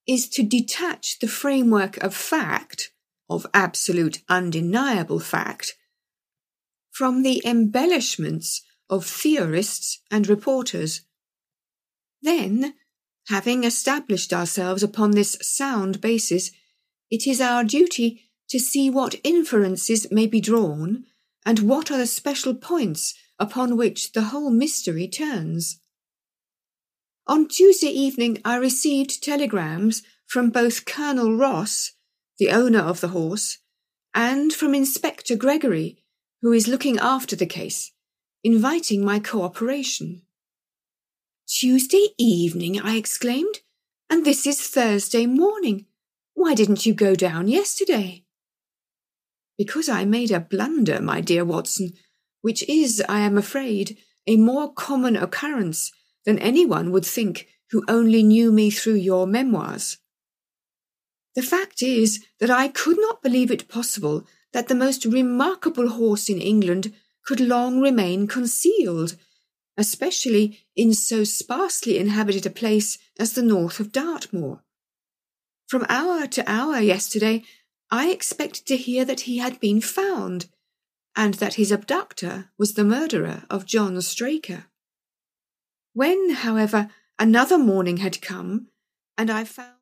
is to detach the framework of fact, of absolute undeniable fact, from the embellishments of theorists and reporters. Then, having established ourselves upon this sound basis, it is our duty to see what inferences may be drawn and what are the special points upon which the whole mystery turns. On Tuesday evening I received telegrams from both Colonel Ross, the owner of the horse, and from Inspector Gregory, who is looking after the case, inviting my cooperation. "Tuesday evening," I exclaimed, "and this is Thursday morning. Why didn't you go down yesterday?" "Because I made a blunder, my dear Watson, which is, I am afraid, a more common occurrence than anyone would think who only knew me through your memoirs. The fact is that I could not believe it possible that the most remarkable horse in England could long remain concealed, especially in so sparsely inhabited a place as the north of Dartmoor. From hour to hour yesterday I expected to hear that he had been found, and that his abductor was the murderer of John Straker. When, however, another morning had come, and I found